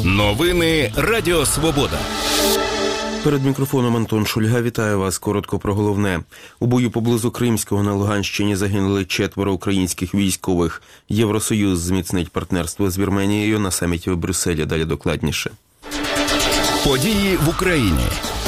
Новини Радіо Свобода. Перед мікрофоном Антон Шульга. Вітаю вас. Коротко про головне. У бою поблизу Кримського на Луганщині загинули 4 українських військових. Євросоюз зміцнить партнерство з Вірменією на саміті у Брюсселі. Далі докладніше. Події в Україні.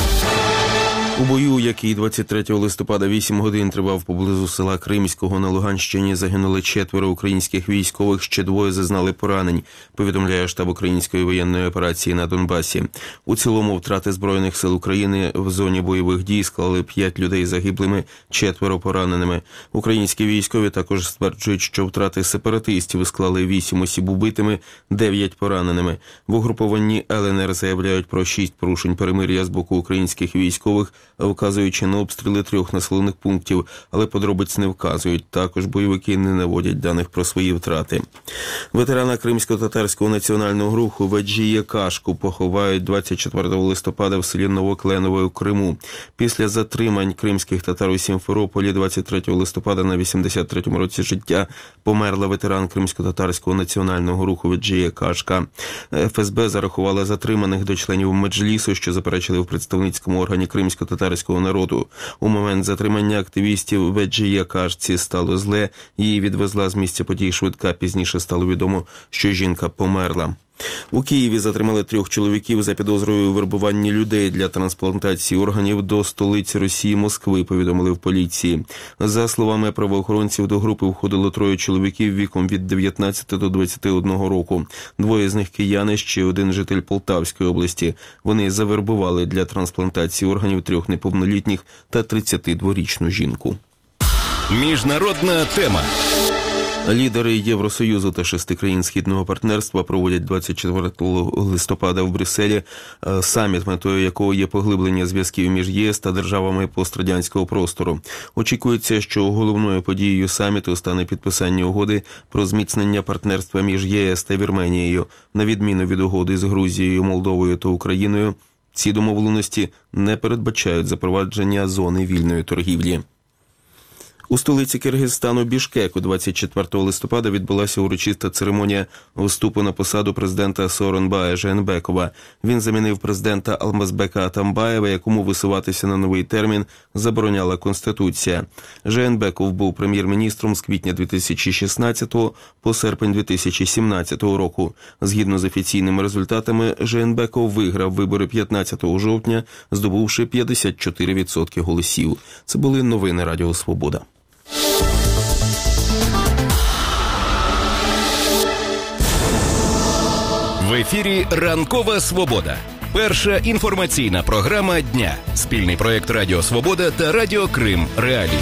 У бою, який 23 листопада 8 годин тривав поблизу села Кримського на Луганщині, загинули 4 українських військових, ще 2 зазнали поранень, повідомляє штаб української воєнної операції на Донбасі. У цілому втрати Збройних сил України в зоні бойових дій склали 5 людей загиблими, 4 пораненими. Українські військові також стверджують, що втрати сепаратистів склали 8 осіб убитими, 9 пораненими. В угрупованні ЛНР заявляють про 6 порушень перемир'я з боку українських військових, вказуючи на обстріли 3 населених пунктів, але подробиць не вказують. Також бойовики не наводять даних про свої втрати. Ветерана кримсько-татарського національного руху Веджія Кашку поховають 24 листопада в селі Новокленове у Криму. Після затримань кримських татар у Сімферополі 23 листопада на 83-му році життя померла ветеран кримсько-татарського національного руху Веджія Кашка. ФСБ зарахувала затриманих до членів Меджлісу, що заперечили в представницькому органі кримсько-татарського народу. У момент затримання активістів Веджія Кашці стало зле, її відвезла з місця подій швидка. Пізніше стало відомо, що жінка померла. У Києві затримали 3 чоловіків за підозрою у вербуванні людей для трансплантації органів до столиці Росії Москви, повідомили в поліції. За словами правоохоронців, до групи входило 3 чоловіків віком від 19 до 21 року. 2 з них кияни, ще 1 житель Полтавської області. Вони завербували для трансплантації органів 3 неповнолітніх та 32-річну жінку. Міжнародна тема. Лідери Євросоюзу та 6 країн Східного партнерства проводять 24 листопада в Брюсселі саміт, метою якого є поглиблення зв'язків між ЄС та державами пострадянського простору. Очікується, що головною подією саміту стане підписання угоди про зміцнення партнерства між ЄС та Вірменією. На відміну від угоди з Грузією, Молдовою та Україною, ці домовленості не передбачають запровадження зони вільної торгівлі. У столиці Киргизстану Бішкеку 24 листопада відбулася урочиста церемонія вступу на посаду президента Сооронбая Жээнбекова. Він замінив президента Алмазбека Атамбаєва, якому висуватися на новий термін забороняла Конституція. Жээнбеков був прем'єр-міністром з квітня 2016 по серпень 2017 року. Згідно з офіційними результатами, Жээнбеков виграв вибори 15 жовтня, здобувши 54% голосів. Це були новини Радіо Свобода. В ефірі «Ранкова Свобода». Перша інформаційна програма дня. Спільний проєкт Радіо Свобода та Радіо Крим Реалії.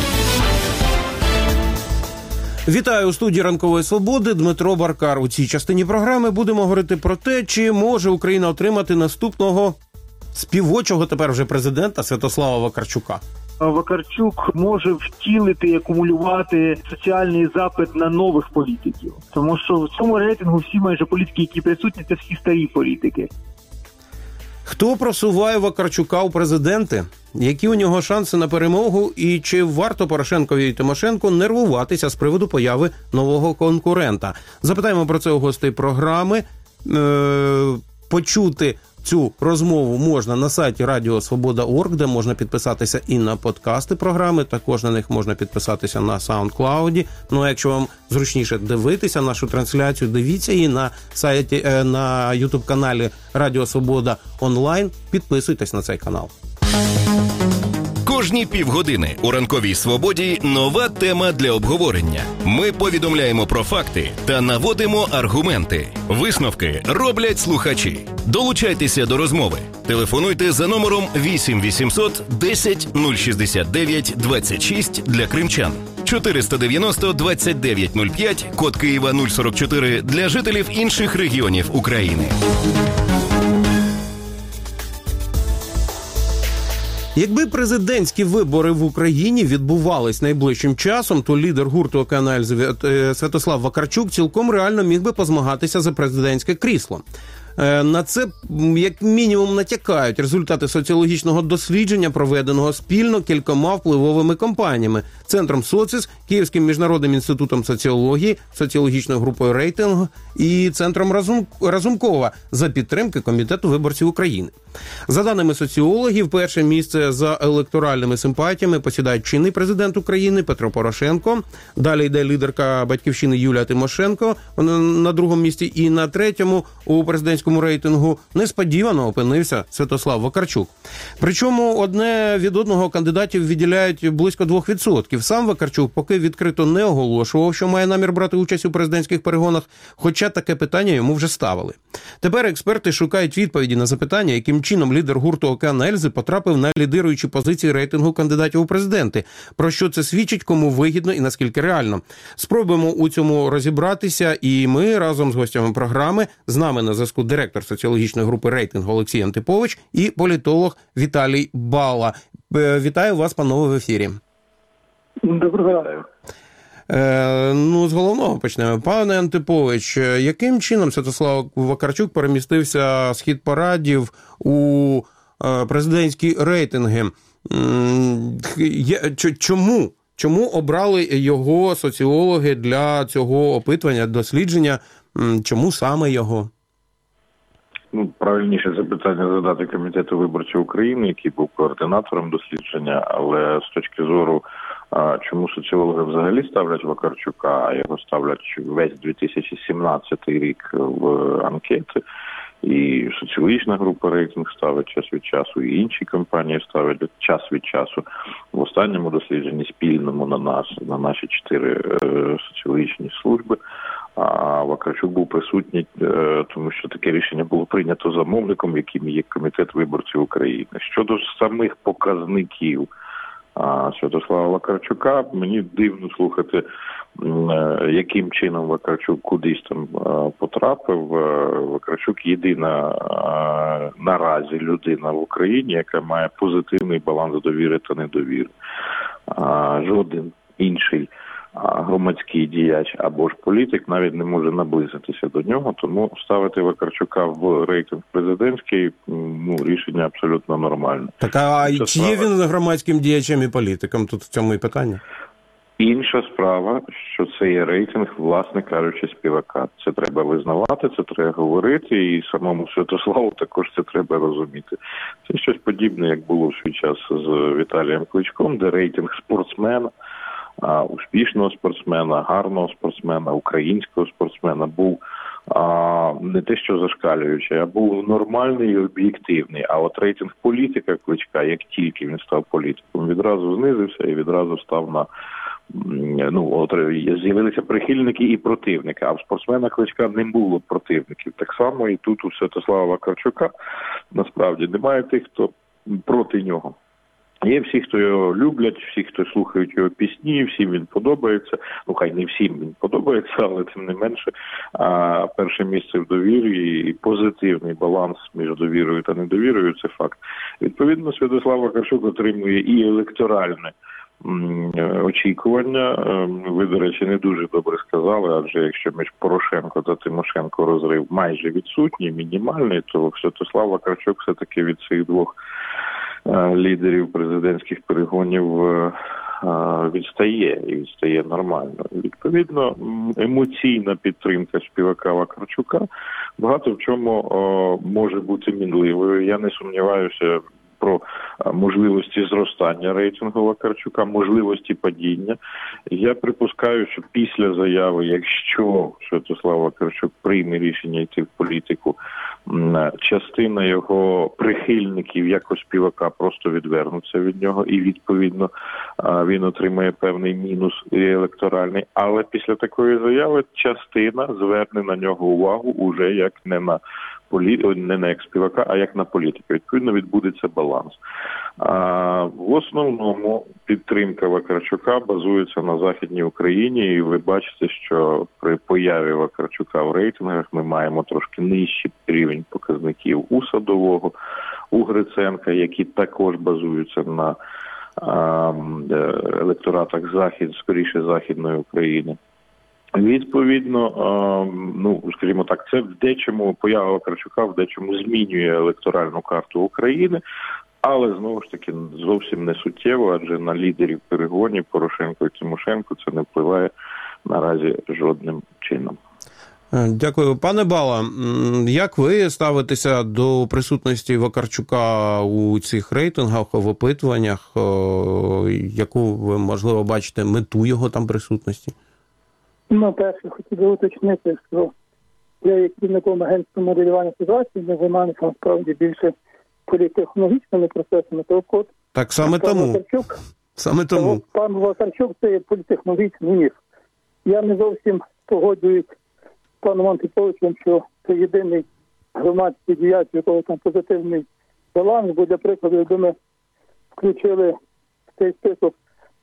Вітаю у студії «Ранкової Свободи» Дмитро Баркар. У цій частині програми будемо говорити про те, чи може Україна отримати наступного співочого тепер вже президента Святослава Вакарчука. Вакарчук може втілити і акумулювати соціальний запит на нових політиків. Тому що в цьому рейтингу всі майже політики, які присутні, це всі старі політики. Хто просуває Вакарчука у президенти? Які у нього шанси на перемогу? І чи варто Порошенкові і Тимошенко нервуватися з приводу появи нового конкурента? Запитаємо про це у гостей програми. Почути цю розмову можна на сайті radiosvoboda.org, де можна підписатися і на подкасти програми, також на них можна підписатися на SoundCloud. Ну а якщо вам зручніше дивитися нашу трансляцію, дивіться її на сайті, на YouTube-каналі Радіо Свобода онлайн, підписуйтесь на цей канал. Кожні півгодини у «Ранковій Свободі» нова тема для обговорення. Ми повідомляємо про факти та наводимо аргументи. Висновки роблять слухачі. Долучайтеся до розмови. Телефонуйте за номером 8 800 10 069 26 для кримчан. 490 29 05, код Києва 044 для жителів інших регіонів України. Якби президентські вибори в Україні відбувались найближчим часом, то лідер гурту «ОК Святослав Вакарчук цілком реально міг би позмагатися за президентське крісло. На це, як мінімум, натякають результати соціологічного дослідження, проведеного спільно кількома впливовими компаніями – Центром Соціс, Київським міжнародним інститутом соціології, соціологічною групою «Рейтинг» і Центром Разумкова за підтримки Комітету виборців України. За даними соціологів, перше місце за електоральними симпатіями посідають чинний президент України Петро Порошенко, далі йде лідерка «Батьківщини» Юлія Тимошенко на другому місці, і на третьому у президентському рейтингу несподівано опинився Святослав Вакарчук. Причому одне від одного кандидатів відділяють близько 2%. Сам Вакарчук поки відкрито не оголошував, що має намір брати участь у президентських перегонах, хоча таке питання йому вже ставили. Тепер експерти шукають відповіді на запитання, яким чином лідер гурту «Океан Ельзи» потрапив на лідируючі позиції рейтингу кандидатів у президенти. Про що це свідчить, кому вигідно і наскільки реально. Спробуємо у цьому розібратися, і ми разом з гостями програми, з нами на зв'язку директор соціологічної групи «Рейтинг» Олексій Антипович і політолог Віталій Бала. Вітаю вас, панове, в ефірі. Доброго ранку. З головного почнемо. Пане Антипович, яким чином Святослав Вакарчук перемістився з хіт-парадів у президентські рейтинги? Чому обрали його соціологи для цього опитування, дослідження? Чому саме його? Правильніше запитання задати Комітету виборців України, який був координатором дослідження, але з точки зору, чому соціологи взагалі ставлять Вакарчука, а його ставлять весь 2017 рік в анкети, і соціологічна група «Рейтинг» ставить час від часу, і інші компанії ставлять час від часу. В останньому дослідженні спільному на наші 4 соціологічні служби, а Вакарчук був присутній, тому що таке рішення було прийнято замовником, яким є Комітет виборців України. Щодо самих показників Святослава Вакарчука, мені дивно слухати, яким чином Вакарчук кудись там потрапив. Вакарчук єдина наразі людина в Україні, яка має позитивний баланс довіри та недовіри. Жоден інший громадський діяч або ж політик навіть не може наблизитися до нього, тому ставити Вакарчука в рейтинг президентський, рішення абсолютно нормальне. Так, чи є він громадським діячем і політиком? Тут в цьому і питання. Інша справа, що це є рейтинг, власне кажучи, співака. Це треба визнавати, це треба говорити, і самому Святославу також це треба розуміти. Це щось подібне, як було в свій час з Віталієм Кличком, де рейтинг спортсмена, успішного спортсмена, гарного спортсмена, українського спортсмена був не те що зашкалюючий, а був нормальний і об'єктивний. А от рейтинг політика Кличка, як тільки він став політиком, відразу знизився і відразу став на... з'явилися прихильники і противники, а в спортсмена Кличка не було противників. Так само і тут у Святослава Вакарчука насправді немає тих, хто проти нього. Є всі, хто його люблять, всі, хто слухають його пісні, всім він подобається. Хай не всім він подобається, але тим не менше перше місце в довірі і позитивний баланс між довірою та недовірою – це факт. Відповідно, Святослав Вакарчук отримує і електоральне очікування. Ви, до речі, не дуже добре сказали, адже якщо між Порошенко та Тимошенко розрив майже відсутній, мінімальний, то Святослав Вакарчук все-таки від цих двох лідерів президентських перегонів відстає, і відстає нормально. Відповідно, емоційна підтримка співака Вакарчука багато в чому може бути мінливою. Я не сумніваюся про можливості зростання рейтингу Вакарчука, можливості падіння. Я припускаю, що після заяви, якщо Святослав Вакарчук прийме рішення йти в політику, частина його прихильників як співака просто відвернуться від нього, і відповідно він отримає певний мінус електоральний. Але після такої заяви частина зверне на нього увагу уже як не на як співака, а як на політика. Відповідно, відбудеться баланс. В основному підтримка Вакарчука базується на Західній Україні, і ви бачите, що при появі Вакарчука в рейтингах ми маємо трошки нижчий рівень показників у Садового, у Гриценка, які також базуються на електоратах скоріше Західної України. Відповідно, скажімо так, це в дечому, поява Вакарчука в дечому змінює електоральну карту України, але, знову ж таки, зовсім не суттєво, адже на лідерів перегонів Порошенко і Тимошенко це не впливає наразі жодним чином. Дякую. Пане Бала, як ви ставитеся до присутності Вакарчука у цих рейтингах, в опитуваннях? Яку ви, можливо, бачите мету його там присутності? Перше, хотів би уточнити, що я є керівником агентства моделювання ситуації, ми займаємося насправді більше політтехнологічними процесами. Так саме тому. Пан Вакарчук – це є політтехнологічний міф. Я не зовсім погоджуюсь з паном Антиповичем, що це єдиний громадський діяч, у якого там позитивний баланс, бо, для прикладу, якби ми включили в цей список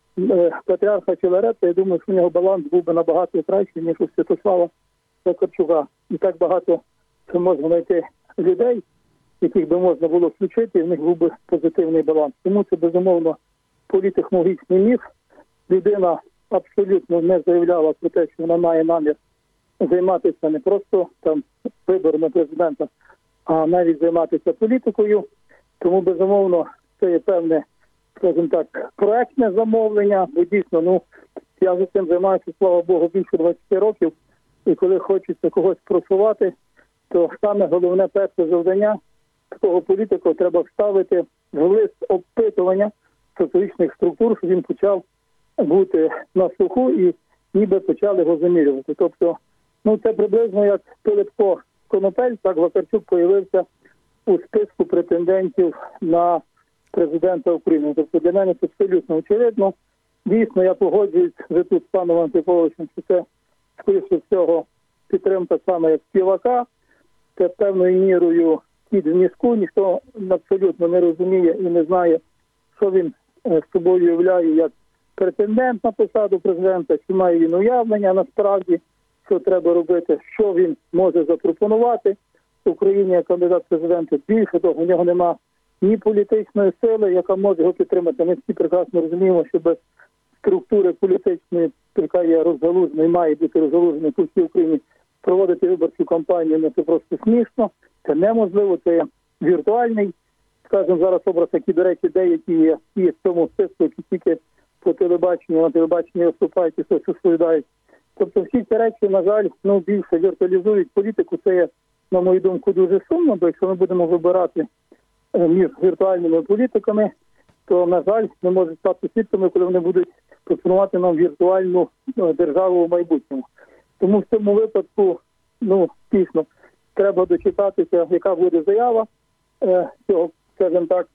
патріарха Філарета, я думаю, що в нього баланс був би набагато кращий, ніж у Святослава Вакарчука. І так багато що можна знайти людей, яких би можна було включити, і в них був би позитивний баланс. Тому це, безумовно, політтехнологічний міф. Людина абсолютно не заявляла про те, що вона має намір займатися не просто там виборами президента, а навіть займатися політикою. Тому, безумовно, це є певне, скажімо так, проектне замовлення, бо дійсно, я за цим займаюся, слава Богу, більше 20 років, і коли хочеться когось просувати, то саме головне перше завдання такого політика треба вставити в лист опитування соціологічних структур, щоб він почав бути на слуху і ніби почали його замірювати. Тобто, це приблизно як Пилипко Конопель, так Вакарчук появився у списку претендентів на президента України. Тобто для мене це абсолютно очевидно. Дійсно, я погоджуюсь вже тут з паном Антиповичем, що це, скоріше всього, підтримка саме як співака. Це певною мірою кіт в мішку, ніхто абсолютно не розуміє і не знає, що він з собою являє як претендент на посаду президента, чи має він уявлення насправді, що треба робити, що він може запропонувати Україні як кандидат в президенти. Більше того, у нього нема ні політичної сили, яка може його підтримати. Ми всі прекрасно розуміємо, що без структури політичної, яка є розгалужена і має бути розгалужена по всій Україні, проводити виборчу кампанію, це просто смішно, це неможливо, це віртуальний, скажімо, зараз образ, які, до речі, деякі є в цьому списку, які тільки по телебаченню, на телебаченні виступають і щось розповідають. Тобто всі ці речі, на жаль, більше віртуалізують політику. Це є, на мою думку, дуже сумно, бо якщо ми будемо вибирати між віртуальними політиками, то, на жаль, ми можемо стати свідками, коли вони будуть пропонувати нам віртуальну державу в майбутньому. Тому в цьому випадку, дійсно, треба дочитатися, яка буде заява цього, скажімо так,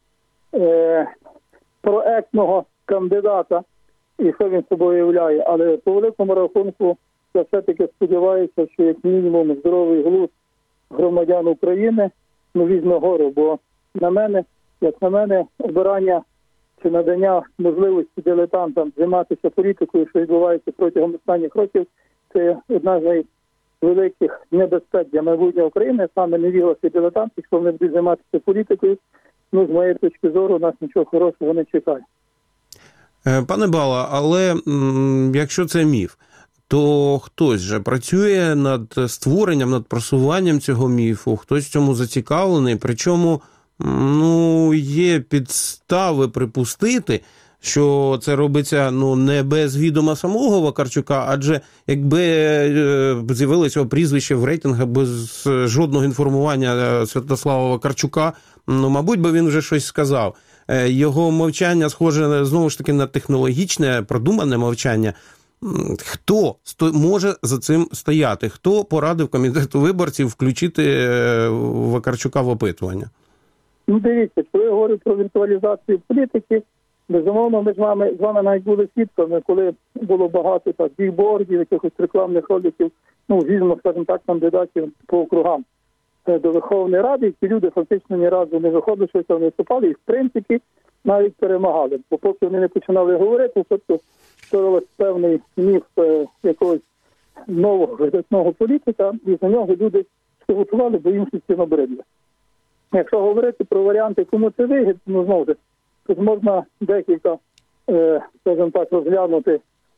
проектного кандидата і що він собою являє. Але по великому рахунку я все-таки сподіваюся, що як мінімум здоровий глузд громадян України візьме гору, бо як на мене, обирання чи надання можливості дилетантам займатися політикою, що відбувається протягом останніх років, це одна з найвеликих небезпек для майбутнього України, саме невігласи дилетанти, якщо вони будуть займатися політикою, з моєї точки зору, нас нічого хорошого не чекає. Пане Бала, але якщо це міф, то хтось же працює над створенням, над просуванням цього міфу, хтось в цьому зацікавлений, причому є підстави припустити, що це робиться не без відома самого Вакарчука, адже якби з'явилося його прізвище в рейтингах без жодного інформування Святослава Вакарчука, мабуть, би він вже щось сказав. Його мовчання схоже, знову ж таки, на технологічне, продумане мовчання. Хто може за цим стояти? Хто порадив комітету виборців включити Вакарчука в опитування? Дивіться, коли я говорю про віртуалізацію політики, безумовно, ми з вами навіть були свідками, коли було багато бігбордів, якихось рекламних роликів, візьмо, скажімо так, кандидатів по округам до Верховної Ради, і ці люди фактично ні разу не виходили, що вони виступали, і в принципі навіть перемагали. Бо поки вони не починали говорити, тобто створилось певний міф якогось нового видатного політика, і за нього люди голосували, бо їм всі набридли. Якщо говорити про варіанти, кому це вигідно, знову ж, тут можна декілька, скажімо так, розглянути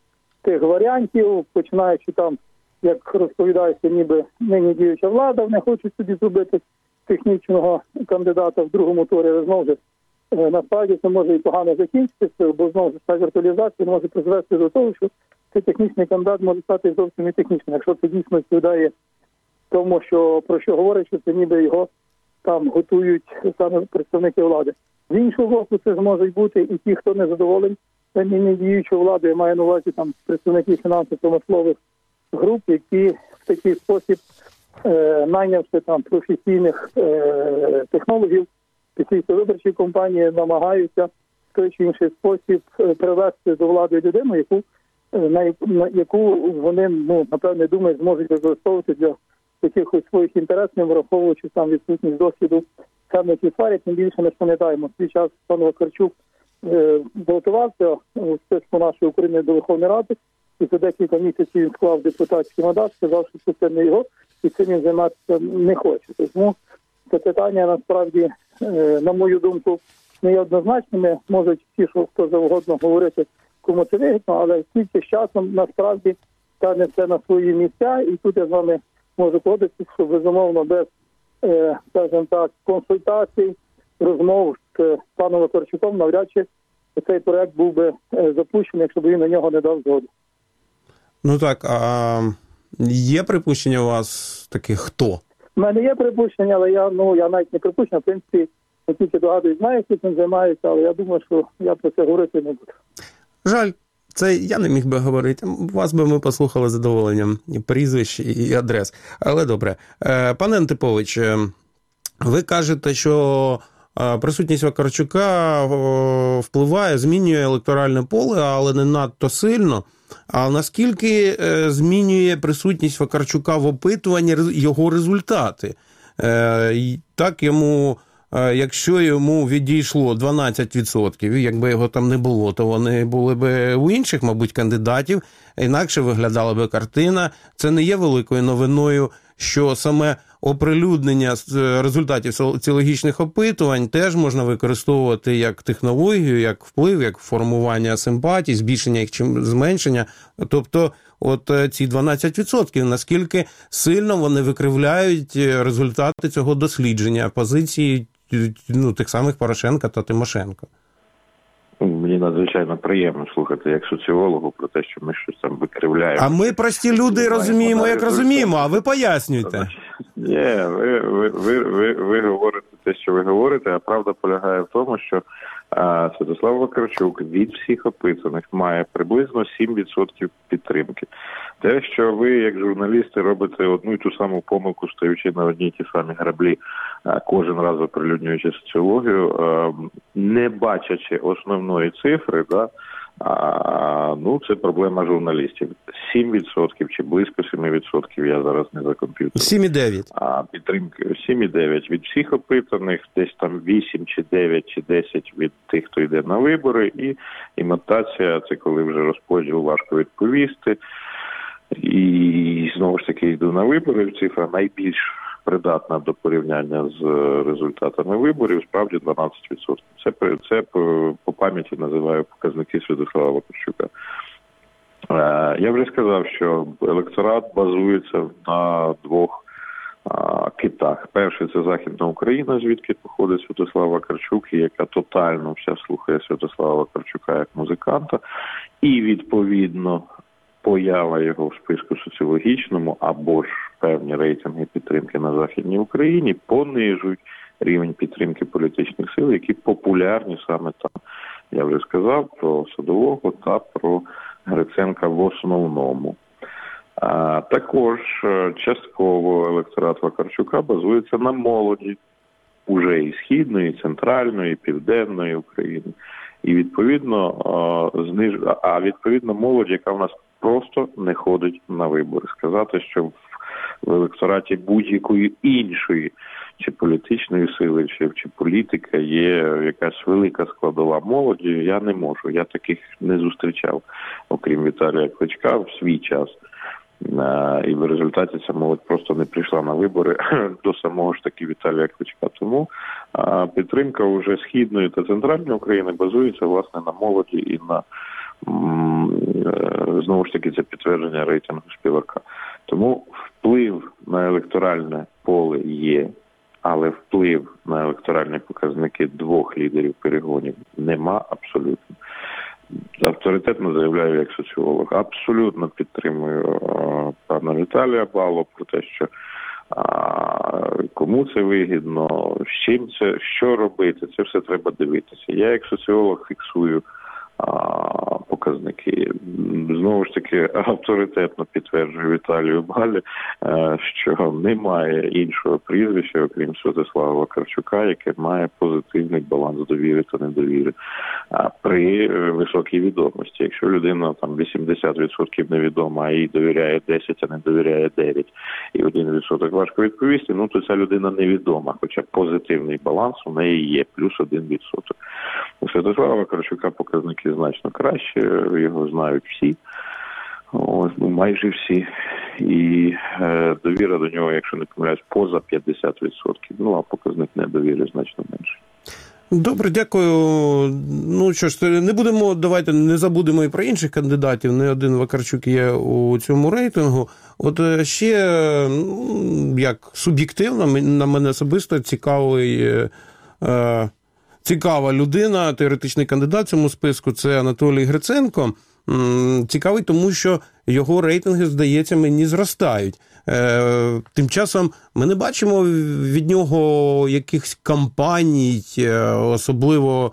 тих варіантів, починаючи там, як розповідається, ніби нині діюча влада, вони хочуть собі зробити технічного кандидата в другому турі, але знову ж насправді це може і погано закінчитися, бо знову ж та віртуалізація може призвести до того, що цей технічний кандидат може стати зовсім не технічним, якщо це дійсно відповідає тому, що про що говорить, що це ніби його там готують саме представники влади. З іншого боку, це зможуть бути і ті, хто не задоволений нині діючою владою, я маю на увазі там представники фінансово-промислових груп, які в такий спосіб, найнявши там професійних технологів, після виборчої кампанії намагаються в той чи інший спосіб привести до влади людину, яку вони, напевне, думають, зможуть використовувати для якихось своїх інтересів, враховуючи там відсутність досвіду саме ці сфері. Тим більше не пам'ятаємо, в свій час пан Вакарчук балотувався у списку нашої України до Верховної Ради, і за декілька місяців він склав депутатський мандат, сказав, що це не його, і цим він займатися не хоче. Тому це питання, насправді, на мою думку, не є однозначними. Можуть всі, що хто завгодно говорити, кому це вигідно, але тільки з часом, насправді, стане все на свої місця. І тут я з вами можу погодитися, що, безумовно, без, скажімо так, консультацій, розмов з паном Вакарчуком, навряд чи цей проект був би запущений, якщо б він на нього не дав згоду. Ну так, а є припущення у вас таких хто? У мене є припущення, але я навіть не припущення. В принципі, не тільки догадуюсь, знаю, хто цим займається, але я думаю, що я про це говорити не буду. Жаль, це я не міг би говорити. Вас би ми послухали з задоволенням і прізвищ, і адрес. Але добре. Пане Антипович, ви кажете, що присутність Вакарчука впливає, змінює електоральне поле, але не надто сильно. А наскільки змінює присутність Вакарчука в опитуванні його результати? Так йому, якщо йому відійшло 12%, якби його там не було, то вони були б у інших, мабуть, кандидатів, інакше виглядала би картина. Це не є великою новиною, що саме оприлюднення результатів соціологічних опитувань теж можна використовувати як технологію, як вплив, як формування симпатій, збільшення їх чи зменшення. Тобто, от ці 12%, наскільки сильно вони викривляють результати цього дослідження позиції тих самих Порошенка та Тимошенко. Мені надзвичайно приємно слухати як соціологу про те, що ми щось там викривляємо. А ми, прості люди, розуміємо, як розуміємо, а ви пояснюйте. Ні, ви говорите те, що ви говорите, а правда полягає в тому, що Святослав Вакарчук від всіх опитаних має приблизно 7% підтримки. Те, що ви, як журналісти, робите одну і ту саму помилку, стоючи на одній ті самі граблі, кожен раз оприлюднюючи соціологію, не бачачи основної цифри, це проблема журналістів. 7% чи близько 7%, я зараз не за комп'ютером. 7,9. А підтримки 7,9 від всіх опитаних, десь там 8 чи 9 чи 10 від тих, хто йде на вибори, і імітація, це коли вже розподіл важко відповісти. І знову ж таки йду на вибори, цифра найбільш придатна до порівняння з результатами виборів, справді 12%. Це по пам'яті називаю показники Святослава Вакарчука. Я вже сказав, що електорат базується на двох китах. Перший – це Західна Україна, звідки походить Святослав Вакарчук, і яка тотально вся слухає Святослава Вакарчука як музиканта. І, відповідно, поява його в списку соціологічному або ж певні рейтинги підтримки на Західній Україні понижують рівень підтримки політичних сил, які популярні саме там. Я вже сказав про Садового та про Гриценка в основному. Також частково електорат Вакарчука базується на молоді уже і Східної, і Центральної, і Південної України. І відповідно молодь, яка в нас просто не ходить на вибори. Сказати, що в електораті будь-якої іншої чи політичної сили, чи політика є якась велика складова молоді, я не можу. Я таких не зустрічав, окрім Віталія Кличка, в свій час. І в результаті ця молодь просто не прийшла на вибори до самого ж таки Віталія Кличка. Тому підтримка уже Східної та Центральної України базується, власне, на молоді і на Знову ж таки, це підтвердження рейтингу Співака. Тому вплив на електоральне поле є, але вплив на електоральні показники двох лідерів перегонів нема абсолютно. Авторитетно заявляю як соціолог. Абсолютно підтримую пана Віталія Балу про те, що кому це вигідно, з чим це, що робити, це все треба дивитися. Я як соціолог фіксую показники. Знову ж таки, авторитетно підтверджую Віталію Балі, що немає іншого прізвища, окрім Святослава Вакарчука, яке має позитивний баланс довіри та недовіри при високій відомості. Якщо людина там 80% невідома, а їй довіряє 10, а не довіряє 9, і 1% важко відповісти, ну то ця людина невідома, хоча позитивний баланс у неї є, плюс 1%. У Святослава Вакарчука показники значно краще, його знають всі, майже всі, і довіра до нього, якщо не помиляюсь, поза 50%, а показник недовіри значно менше. Добре, дякую. Ну що ж, давайте не забудемо і про інших кандидатів, не один Вакарчук є у цьому рейтингу. От ще, як суб'єктивно, на мене особисто цікава людина, теоретичний кандидат в цьому списку, це Анатолій Гриценко. Цікавий, тому що його рейтинги, здається, мені зростають. Тим часом ми не бачимо від нього якихось кампаній, особливо,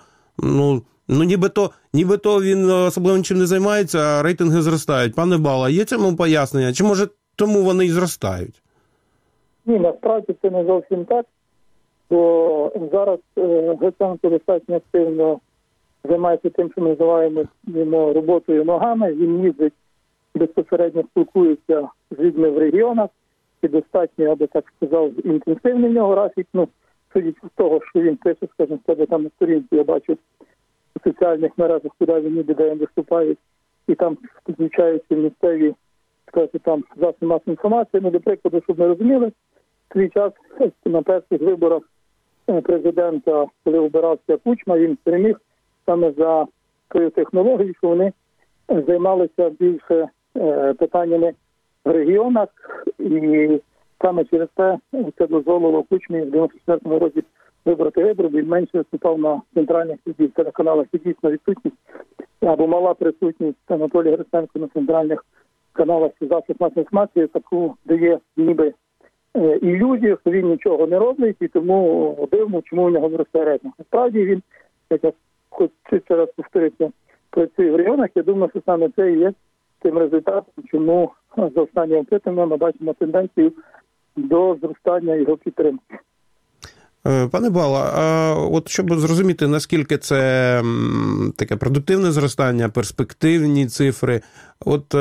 нібито він особливо нічим не займається, а рейтинги зростають. Пане Бала, є цьому пояснення? Чи, може, тому вони і зростають? Ні, насправді це не зовсім так. Бо зараз Гриценко достатньо активно займається тим, що ми називаємо роботою ногами. Він їздить, безпосередньо спілкується з людьми в регіонах і достатньо, я би так сказав, інтенсивний в нього графік. Судячи з того, що він пише, скажімо, себе там на сторінці, я бачу у соціальних мережах, куди він ніде, де він виступає, і там включаються місцеві, сказати, там засоби масової інформації. До прикладу, щоб ми розуміли, в свій час на перших виборах президента, коли обирався Кучма, він переміг саме за тою технологією, що вони займалися більше питаннями в регіонах, і саме через це дозволило Кучмі в 94-му році вибрати вибори, він менше виступав на центральних телеканалах, і дійсно відсутність або мала присутність Анатолія Гриценко на центральних каналах і засобах масової інформації таку дає ніби ілюзію, що він нічого не робить, і тому дивно, чому у нього зростає рейтинг. Насправді він, як я хочу ще раз повторити, працює в регіонах. Я думаю, що саме це і є тим результатом, чому за останнім опитуванням ми бачимо тенденцію до зростання його підтримки. Пане Бала, от щоб зрозуміти, наскільки це таке продуктивне зростання, перспективні цифри, от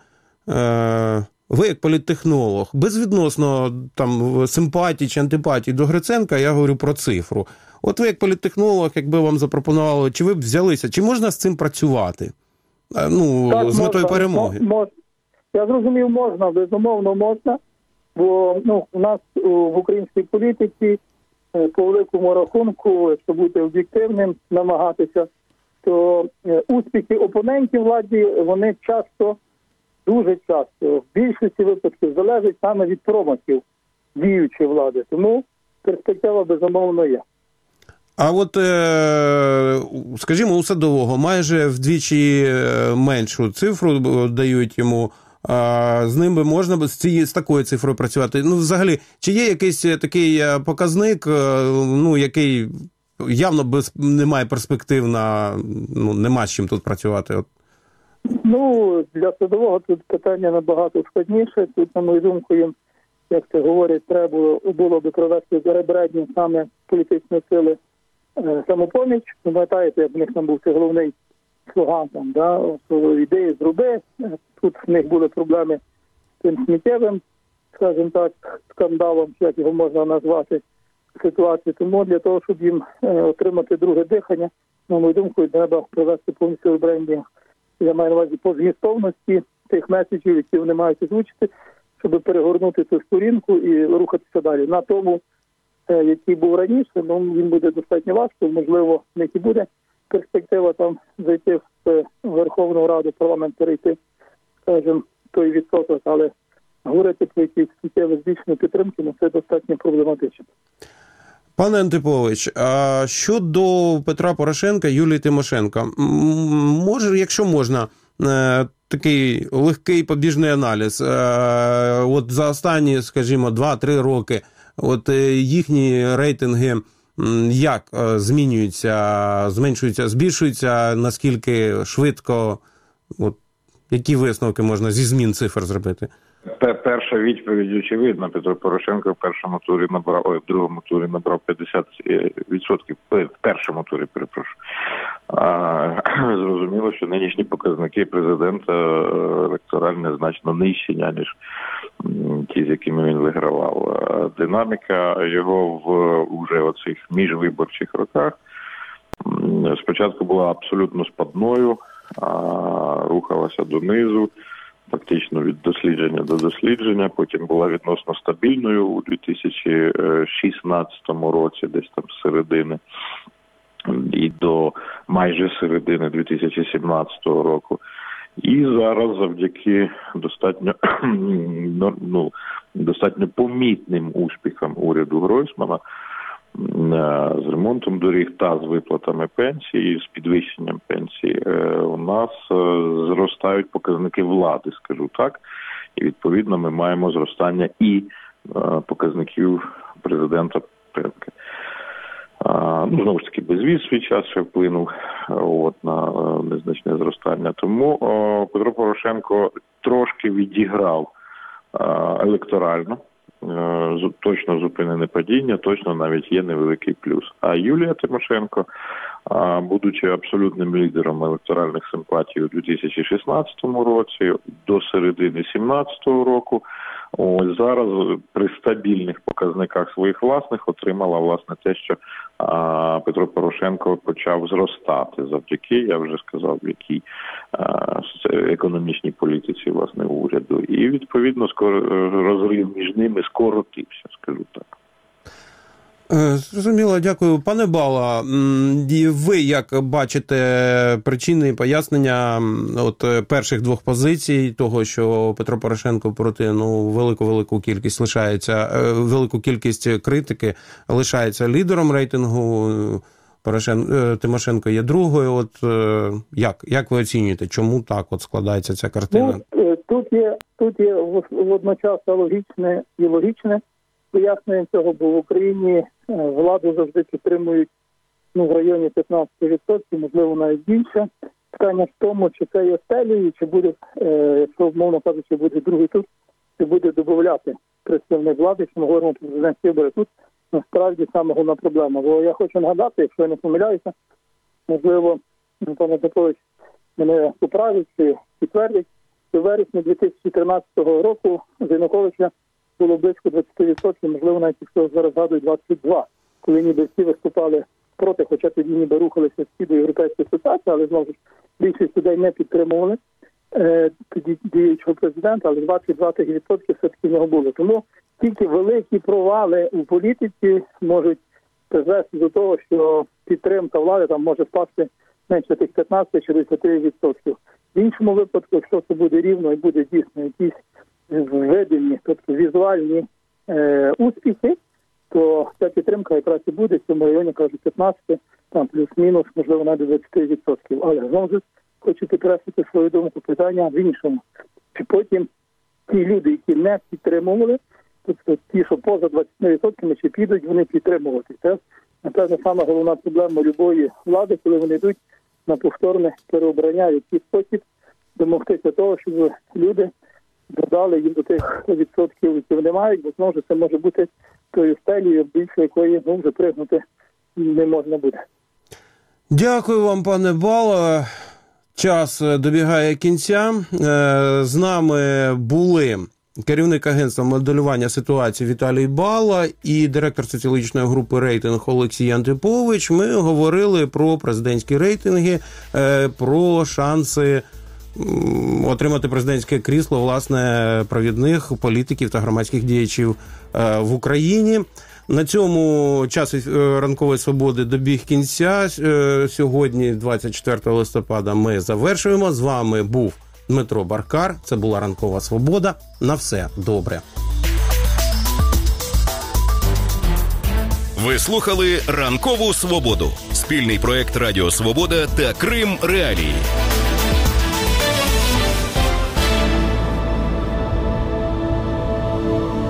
ви, як політтехнолог, безвідносно там симпатії чи антипатії до Гриценка, я говорю про цифру. От ви, як політтехнолог, якби вам запропонували, чи ви б взялися, чи можна з цим працювати? Так, з метою перемоги. Я зрозумів, можна, безумовно можна, бо у нас в українській політиці по великому рахунку, якщо бути об'єктивним, намагатися, то успіхи опонентів владі, вони часто, дуже часто, в більшості випадків залежить саме від промахів діючої влади. Тому перспектива безумовно є. А от, скажімо, у Садового майже вдвічі меншу цифру дають йому, з ним би можна з такою цифрою працювати. Взагалі, чи є якийсь такий показник, який явно немає перспектив нема з чим тут працювати? Для Садового тут питання набагато складніше. Тут, на мою думку, їм, як це говорять, треба було би провести ребрендінг саме політичної сили «Самопоміч». Пам'ятаєте, як в них там був цей головний слоган, ідеї зроби. Тут в них були проблеми з тим сміттєвим, скажімо так, скандалом, як його можна назвати, ситуацію. Тому для того, щоб їм отримати друге дихання, на мою думку, треба провести повністю ребрендінг. Я маю на увазі по змістовності тих меседжів, які вони мають озвучити, щоб перегорнути цю сторінку і рухатися далі. На тому, який був раніше, він буде достатньо важко, можливо, в них і буде перспектива там зайти в Верховну Раду, парламент перейти, скажімо, той відсоток, але говорити про якісь суттєве збільшення підтримки, це достатньо проблематично. Пане Антипович, а щодо Петра Порошенка, Юлії Тимошенко, може, якщо можна, такий легкий побіжний аналіз. От за останні, скажімо, 2-3 роки, от їхні рейтинги як змінюються, зменшуються, збільшуються, наскільки швидко, от які висновки можна зі змін цифр зробити? Перша відповідь очевидна. Петро Порошенко в другому турі набрав 50%, в першому турі, перепрошую. Зрозуміло, що нинішні показники президента електоральні значно нижчі, ніж ті, з якими він вигравав. Динаміка його в уже оцих міжвиборчих роках спочатку була абсолютно спадною, рухалася донизу, фактично від дослідження до дослідження, потім була відносно стабільною у 2016 році, десь там з середини, і до майже середини 2017 року. І зараз завдяки достатньо помітним успіхам уряду Гройсмана з ремонтом доріг та з виплатами пенсії, з підвищенням пенсії, у нас зростають показники влади, скажу так. І, відповідно, ми маємо зростання і показників президента Порошенка. Знову ж таки, безвіз свій час ще вплинув на незначне зростання. Тому Петро Порошенко трошки відіграв електорально. Точно зупинене падіння, точно навіть є невеликий плюс. А Юлія Тимошенко, будучи абсолютним лідером електоральних симпатій у 2016 році, до середини 2017 року, ось зараз при стабільних показниках своїх власних отримала, власне, те, що Петро Порошенко почав зростати завдяки, я вже сказав, в якій економічній політиці, власне, уряду. І, відповідно, розрив між ними скоротився, скажу так. Зрозуміло, дякую. Пане Бала, ви як бачите причини і пояснення от перших двох позицій того, що Петро Порошенко проти велику кількість велику кількість критики лишається лідером рейтингу, Тимошенко є другою. От як ви оцінюєте, чому так от складається ця картина? Тут є водночас логічне і логічне пояснення цього, бо в Україні владу завжди підтримують в районі 15%, можливо, навіть більше. Питання в тому, чи це є стелею, чи буде, якщо, умовно кажучи, буде другий тур, чи буде додати представник влади, що ми говоримо про президентські вибори. Тут насправді саме головна проблема. Бо я хочу нагадати, якщо я не помиляюся, можливо, пане Петрович мене поправить чи підтвердить, що в вересні 2013 року з Януковича було близько 20%, можливо, навіть якщо зараз згадують 22%, коли ніби всі виступали проти, хоча тоді ніби рухалися всі до Європейської асоціації, але знову ж більшість людей не підтримували тоді діючого президента, але 22% все-таки в нього було. Тому тільки великі провали у політиці можуть призвести до того, що підтримка влади там може впасти менше тих 15 чи 10%. В іншому випадку, якщо це буде рівно і буде дійсно якісь видимі, тобто візуальні успіхи, то ця підтримка якраз і буде в цьому районі, кажуть, 15, там плюс-мінус, можливо, навіть 20%. Але знову ж хочу підкреслити свою думку, питання в іншому. Чи потім ті люди, які не підтримували, тобто ті, що поза 20%, чи підуть вони підтримувати. Це, напевно, саме головна проблема любої влади, коли вони йдуть на повторне переобрання, в який спосіб домогтися того, щоб люди додали їм до тих відсотків, які вони мають, бо знову ж це може бути тою стелею, більше якої вже пригнути не можна буде. Дякую вам, пане Бало. Час добігає кінця. З нами були керівник агентства моделювання ситуації Віталій Бала і директор соціологічної групи «Рейтинг» Олексій Антипович. Ми говорили про президентські рейтинги, про шанси отримати президентське крісло, власне, провідних політиків та громадських діячів в Україні. На цьому час ранкової свободи добіг кінця. Сьогодні, 24 листопада, ми завершуємо. З вами був Дмитро Баркар. Це була Ранкова Свобода. На все добре. Ви слухали «Ранкову свободу» – спільний проект Радіо Свобода та Крим Реалії.